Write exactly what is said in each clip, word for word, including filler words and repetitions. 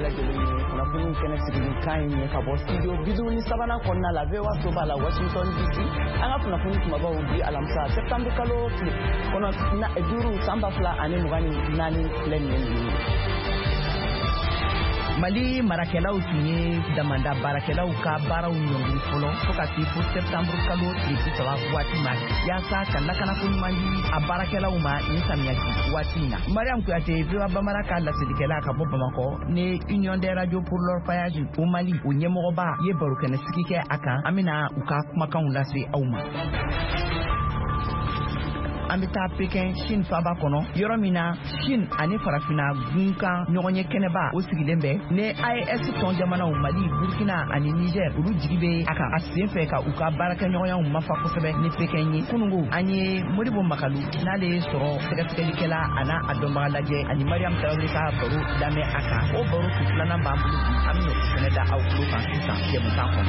bela jeli kuna bunu kene sigini kan ye ka bo studio bidu ni sabana konna la vewa so bala Washington D C anga kuna bunu kuma ba ubi alamsa september kalo kono na eduru samba fla ane mugani nani len len Mali marakelaw tunye damanda barakelaw ka baraw nyongi folo fokati fu septembre kalo tribu sawa wati ma yasa kan nakana kun mandi a barakelaw ma ni samiyaki watina Mariam Kouyaté viwa bamaraka la sidikela ka bobba mako ne Union des radios pour l'orpaillage au Mali o nyemoro ba ye baro kene sikike aka amina uka kuma kan lase awma Ambita Pekin Chine faba kono yoromina Chine ani farafina gunka nyonye keneba o sigilembe ne I A S ton jamana Mali Burkina ani Niger ulu jigibe aka asenfe ka uka baraka nyonya mafa kosebe ni Pekin yi kunungu ani modibo makalu nale soro segasegalikela ana adomba laje ani Mariam Traoré ka baro dame aka o baro kutlana bambulu amino Canada au kuka kisa jemuka kono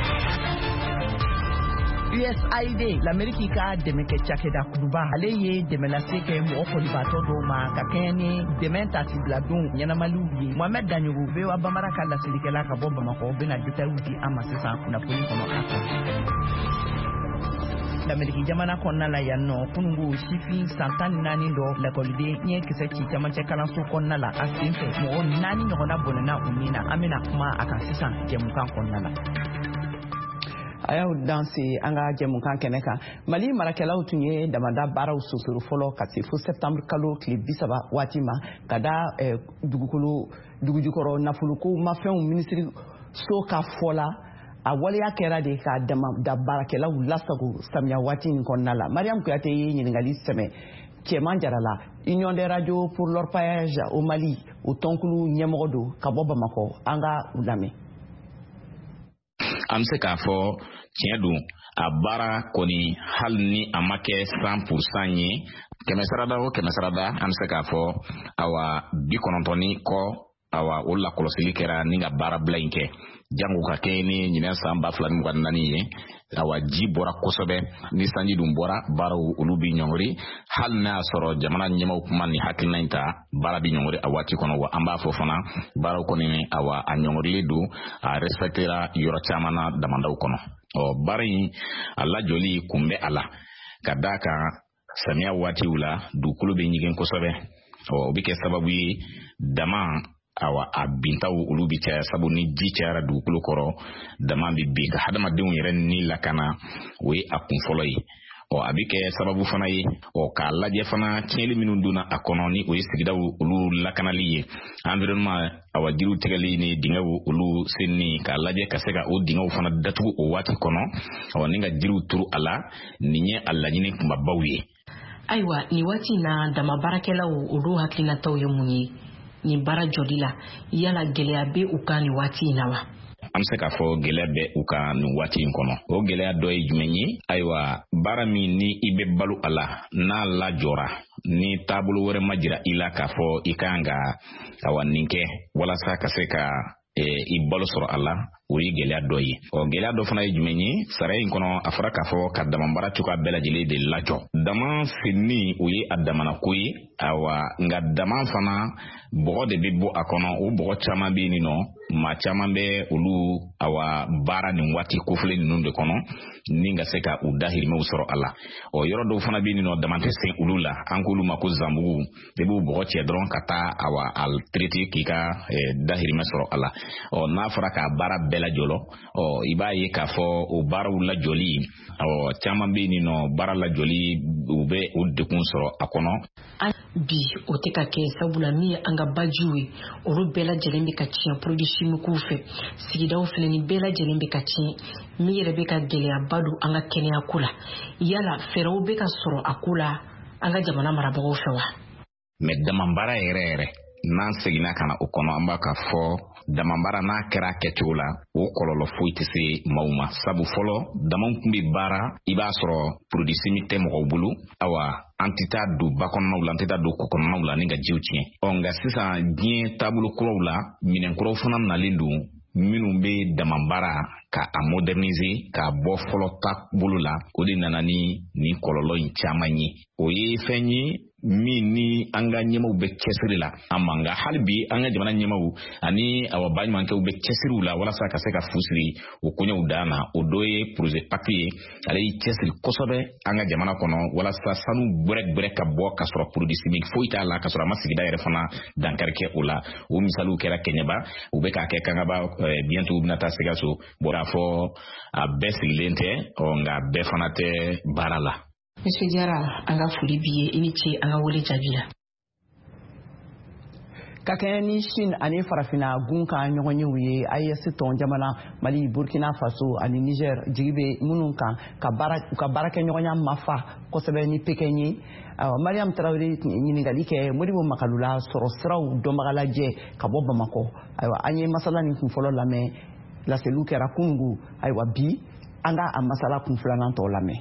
U S A I D l'Amérique ka demeke chakeda kuduba aleye demenase ke mo polibato do ma ka kene dementa tibladon nyana malubi Mohamed Danyou be wa bamaraka la silikela ka bomba mako bena dutawuti amasesa kuna poli kono aka l'Amérique jamana konna la yanno kunungu shifi santani nani do la kolide nye kise chi tamanche kalanso konna la asinfe mo nani nyona bonana umina amina kuma aka sisa jemukan konna la ayaw danse anga jemu kan keneka Mali marakelaw tunye damanda baraw susuru folo kati fu septembre kalo kli bisaba watima kada eh, dugukulu dugujukoro nafuluku mafew ministry so ka fola a waliya kera de ka dama da barakelaw lasago samya watin konnala Mariam Kouyaté nyingali seme Kéman Jarala Union des radios pour l'orpaillage au Mali au tonkulu nyemodo kaboba mako anga ulame amse ka fo tiɲɛ a baara kɔni hali ni a ma kɛ cent pour cent ye kɛmɛ sarada o kɛmɛ sarada an bɛ se k'a fɔ awa bi kɔnɔntɔnni kɔ awa o lakɔlɔsili kɛra ni ka baara bila in kɛ jango ka kɛ ni ɲinɛ san ba fila ni mugan naani ye awa ji bɔra kosɛbɛ ni sanji dun bɔra baaraw olu bi ɲɔngiri hali n'a y'a sɔrɔ jamana ɲɛmaw kuma ni hakilina in ta baara bi ɲɔngiri a waati kɔnɔ wa an b'a fɔ fana baaraw kɔni awa a ɲɔngirilen don a respectera yɔrɔ caman na damandaw kɔnɔ ɔ baara in a lajɔli kun bɛ a la ka d'a kan samiya waatiw la dugukolo bɛ ɲigin kosɛbɛ ɔ o bɛ kɛ sababu ye dama awa a bintaw olu bi caya sabu ni ji cayara dugukolo kɔrɔ dama bi bin ka hadamadenw yɛrɛ ni lakana o ye a kun fɔlɔ ye ɔ a bi kɛ sababu fana ye ɔ k'a lajɛ fana tiɲɛli minnu donna a kɔnɔ ni o ye sigidaw olu lakanali ye environnement awa jiriw tigɛli ni dingɛw olu senni k'a lajɛ ka se ka o dingɛw fana datugu o waati kɔnɔ ɔ ni ka jiriw turu a la nin ye a laɲini kumabaw ye ayiwa ni waati na dama baarakɛlaw olu hakilinataw ye mun ye ni bara jɔli la yala gɛlɛya bɛ u kan ni waati in na wa an bɛ se k'a fɔ gɛlɛya bɛ u kan nin waati in kɔnɔ o gɛlɛya dɔ ye jumɛn ye ayiwa baara min ni i bɛ balo a la n'a lajɔra ni taabolo wɛrɛ ma jira i la k'a fɔ i kan ka awa nin kɛ walasa ka se ka i balo sɔrɔ a la o ye gɛlɛya dɔ ye ɔ gɛlɛya dɔ fana ye jumɛn ye sara in kɔnɔ a fɔra k'a fɔ ka damabara cogoya bɛɛ lajɛlen de lajɔ dama senni o ye a damana ko ye awa nka dama fana bɔgɔ de bɛ bɔ a kɔnɔ o bɔgɔ caman bɛ yen nɔ maa caman bɛ olu awa baara nin waati kofile ninnu de kɔnɔ ni ka se ka u dahirimɛw sɔrɔ a la ɔ yɔrɔ dɔw fana bɛ yen nɔ dama tɛ sen olu la an k'olu ma ko zanbugu de b'u bɔgɔ cɛ dɔrɔn ka taa awa a traiter k'i ka dahirimɛ sɔrɔ a la ɔ n'a fɔra k'a baara bɛɛ lajɔlɔ ɔ i b'a ye k'a fɔ o baaraw lajɔli ɔ caman bɛ yen nɔ baara lajɔli u bɛ o dekun sɔrɔ a kɔnɔ bi o tɛ ka kɛ sabula min ye an ka bajiw ye olu bɛɛ lajɛlen bɛ ka tiɲɛ produit chimiques fɛ sigidaw fana ni bɛɛ lajɛlen bɛ ka tiɲɛ min yɛrɛ bɛ ka gɛlɛyaba don an ka kɛnɛya ko la yala fɛɛrɛw bɛ ka sɔrɔ a ko la an ka jamana marabagaw fɛ wa mais damabara yɛrɛ yɛrɛ n'an seginna ka na o kɔnɔ an b'a ka fɔ damabara n'a kɛra kɛcogo la o kɔlɔlɔ foyi tɛ se maaw ma sabu fɔlɔ damaw kun bɛ baara i b'a sɔrɔ produit chimique tɛ mɔgɔw bolo awa an tɛ taa don ba kɔnɔnaw la an tɛ taa don kɔ kɔnɔnaw la ni ka jiw tiɲɛ ɔ nka sisan diɲɛ taabolo kuraw la minɛn kuraw fana nalen don minnu bɛ damabara ka a moderniser k'a bɔ fɔlɔ taabolo la o de nana ni nin kɔlɔlɔ in caman ye o ye fɛn ye min ni an ka ɲɛmaw bɛ cɛsiri la a man nka hali bi an ka jamana ɲɛmaw ani awa baɲumankɛw bɛ cɛsiriw la walasa ka se ka fusiri o koɲɛw dan na o dɔ ye projet papier ale y'i cɛsiri kosɛbɛ an ka jamana kɔnɔ walasa sanu gbɛrɛgbɛrɛ ka bɔ ka sɔrɔ produit chimique foyi t'a la ka sɔrɔ a ma sigida yɛrɛ fana dankari kɛ o la o misaliw kɛra Kɛɲɛba u bɛ k'a kɛ Kangaba bientôt u bɛna taa Sikaso bɔra fɔ a bɛɛ sigilen tɛ nka bɛɛ fana tɛ baara la. Monsieur Diarra an ka foli b'i ye i ni ce an ka wele jaabi la. Ka kɛɲɛ ni Chine ani farafina gun ka ɲɔgɔnyew ye A E S tɔn jamana Mali Burkina Faso ani Niger jigi bɛ minnu kan ka baara ka baarakɛɲɔgɔnya mafa kosɛbɛ ni Pekɛn ye. Mariam Traoré ɲininkali kɛ Modibo Makalula sɔrɔ siraw dɔnbaga lajɛ ka bɔ Bamakɔ. Ayiwa an ye masala nin kun fɔlɔ lamɛn laseliw kɛra kunungu ayiwa bi an ka a masala kun filanan tɔ lamɛn.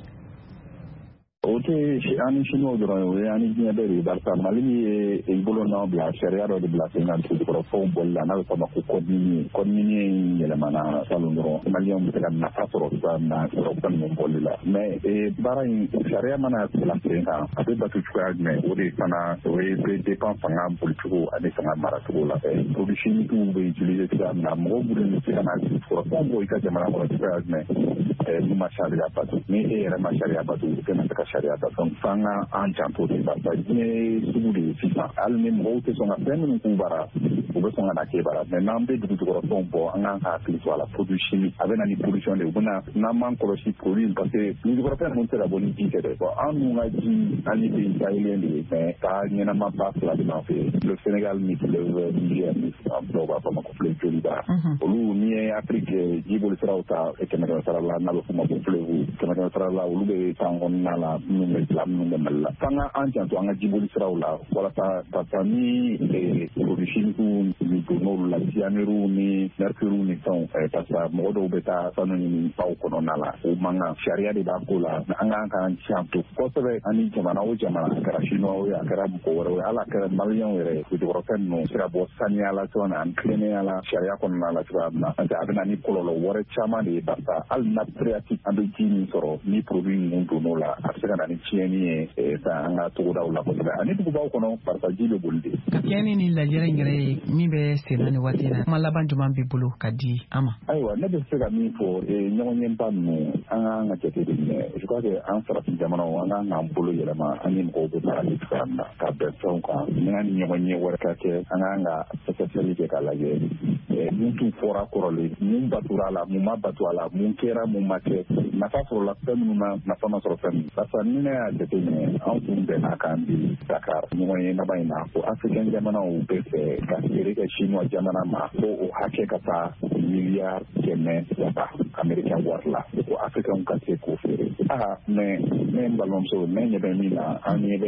O tɛ ani siniw dɔrɔn o ye ani diɲɛ bɛɛ de ye barisa Mali ye i bolo n'aw bila sariya dɔ de bila sen kan dugukɔrɔfɛnw bɔli la n'a bɛ fɔ a ma ko code minier code minier in yɛlɛmana salon dɔrɔn maliyɛnw bɛ se ka nafa sɔrɔ cogoya min na sɔrɔfɛn ninnu bɔli la mais baara in sariya mana bila sen kan a bɛ batu cogoya jumɛn o de fana o ye bɛ dépend fanga bolicogo ani fanga maracogo la produit chimiques bɛ utiliser cogoya min na mɔgɔw bɛ se ka na dugukɔrɔfɛnw bɔ i ka jamana kɔnɔ cogoya jumɛn n'u ma sariya batu ni e yɛrɛ ma sariya batu u tɛna se ka sariya batu fanga an janto de barisa diɲɛ sugu de ye sisan hali ni mɔgɔw tɛ sɔn ka fɛn minnu k'u bara u bɛ sɔn ka na kɛ bara mais n'an bɛ dugukɔrɔfɛnw bɔ an kan ka hakili to a la produit chimique a bɛ na ni pollution de ye u bɛna n'an m'an kɔlɔsi produit parce que dugukɔrɔfɛn ninnu tɛ ka bɔ ni ji tɛ dɛ bon an dun ka ji hali bɛ dayɛlɛn de ye mais ka ɲɛnama ba fila de b'an fɛ yen le Sénégal ni le Niger ni dɔw b'a fɔ ma ko fleuve Joliba olu n'i ye Afrique jiboli siraw ta kɛmɛ kɛmɛ sara la n'a bɛ fɔ ma ko fleuve kɛmɛ kɛmɛ sara la olu bɛ tan kɔnɔna la minnu bɛ dilan minnu bɛ Mali la f'an ka an janto an ka jiboli siraw la walasa parce ni produit chimique ni donn'olu la cyanure ni mercure ni fɛnw parce que mɔgɔ dɔw bɛ taa sanu ɲini baw kɔnɔna la o man kan sariya de b'a ko la an kan k'an janto kosɛbɛ ani jamana o jamana a kɛra chinois ye a kɛra mɔgɔ wɛrɛ ye ala kɛra maliyɛnw yɛrɛ dugukɔrɔfɛn ninnu se ka bɔ saniya la cogoya min na ani tilennenya la sariya kɔnɔna la cogoya min na parce que a bɛ na ni kɔlɔlɔ wɛrɛ caman de ye barisa hali nappe phréatique an bɛ ji min sɔrɔ ni produit ninnu donn'o la a bɛ se ka na ni tiɲɛni ye an ka togodaw la kosɛbɛ ani dugubaw kɔnɔ barisa ji bɛ boli de. Ka kɛɲɛ ni lajɛrɛ in yɛrɛ ye min bɛ sen na ni waati in na kuma laban jumɛn b'i bolo ka di an ma. Ayiwa ne bɛ se ka min fɔ ɲɔgɔnɲɛba ninnu an k'an ka jate de minɛ je crois que an farafin jamanaw an k'an k'an bolo yɛlɛma an ni mɔgɔw bɛ baara kɛ cogoya min na ka bɛn fɛnw kan ni an ni ɲɔgɔnɲɛ wɛrɛ ka kɛ an k'an ka sɛgɛsɛgɛli kɛ k'a lajɛ mun tun fɔra kɔrɔlen mun batura la mun ma batu a la mun kɛra mun ma kɛ nafa sɔrɔla fɛn minnu na nafa ma sɔrɔ fɛn min barisa ni ne y'a jate minɛ an tun bɛn n'a kan bi Dakar ɲɔgɔnɲɛ laban in na ko africain jamanaw bɛ fɛ ka feere kɛ chinois jamana ma ko o hakɛ ka taa miliyari kɛmɛ saba américain wari la ko africain ka se k'o feere aa mais ne n balimamuso ne ɲɛ bɛ min na an ɲɛ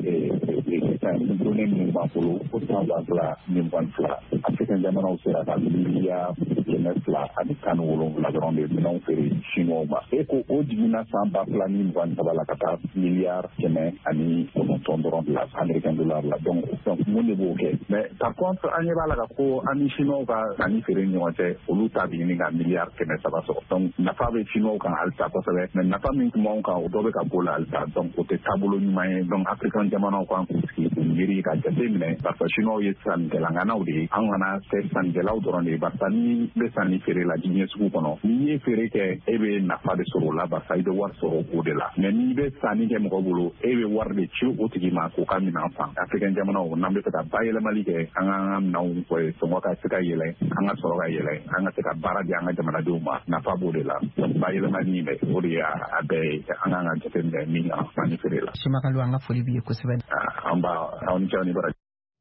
bɛ données minnu b'an bolo ko san ba fila ni mugan fila africain jamanaw sera ka miliyari kɛmɛ fila ani tan ni wolonwula dɔrɔn de minɛnw feere chinois ma e ko o jiginna san ba fila ni mugan saba la ka taa miliyari kɛmɛ ani kɔnɔntɔn dɔrɔn de la américain dollar la donc mun de b'o kɛ mais par contre an ɲɛ b'a la ka ko an ni chinois ka ani feere ni ɲɔgɔn cɛ olu ta bɛ ɲini ka miliyari kɛmɛ saba sɔrɔ donc nafa bɛ chinois kan halisa kosɛbɛ mais nafa min tun b'anw kan o dɔ bɛ ka bɔ la halisa donc o tɛ taabolo ɲuman ye donc africain jamanaw kan k'u sigi k'u miiri ka jate minɛ parce que chinois ye sannikɛlankanaw de ye an kana kɛ sannikɛlaw dɔrɔn de ye barisa ni bɛ sanni feere la diɲɛ sugu kɔnɔ n'i ye feere kɛ e bɛ nafa de sɔrɔ o la barisa i bɛ wari sɔrɔ o de la mais n'i bɛ sanni kɛ mɔgɔ bolo e bɛ wari de ci o tigi ma k'o ka minɛn san africain jamanaw n'an bɛ fɛ ka bayɛlɛmali kɛ an ka minɛnw sɔngɔ ka se ka yɛlɛ an ka sɔrɔ ka yɛlɛ an ka se ka baara di an ka jamanadenw ma nafa b'o de la donc bayɛlɛmali in bɛ o de y'a bɛɛ ye an kan ka jateminɛ min kan sanni feere la. Simakalu an ka foli b'i ye kosɛbɛ. an b'a aw ni cɛ ni bara.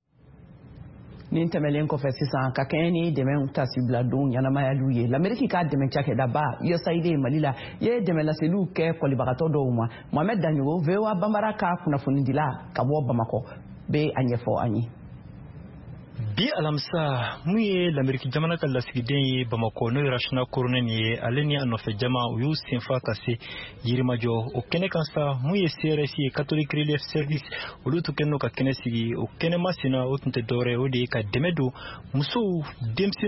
Nin tɛmɛlen kɔfɛ sisan ka kɛɲɛ ni dɛmɛ tasibila don ɲɛnamayaliw ye l'Amérique ka dɛmɛ cakɛdaba U S A I D Mali la ye dɛmɛ laseliw kɛ kɔlibagatɔ dɔw ma Mohamed Danyogo V O A Banbara ka kunnafonidila ka bɔ Bamakɔ bɛ a ɲɛfɔ an ye. Bi alamisa mun ye l'Amérique jamana ka lasigiden ye Bamakɔ n'o ye Rachina Koronen ye ale ni a nɔfɛ jama u y'u senfa ka se Yirimajɔ o kɛnɛ kan sa mun ye C R S ye Catholic Relief Service olu tun kɛnɛ ka kɛnɛ sigi o kɛnɛ masina o tun tɛ dɔwɛrɛ o de ye ka dɛmɛ don musow denmisɛnninw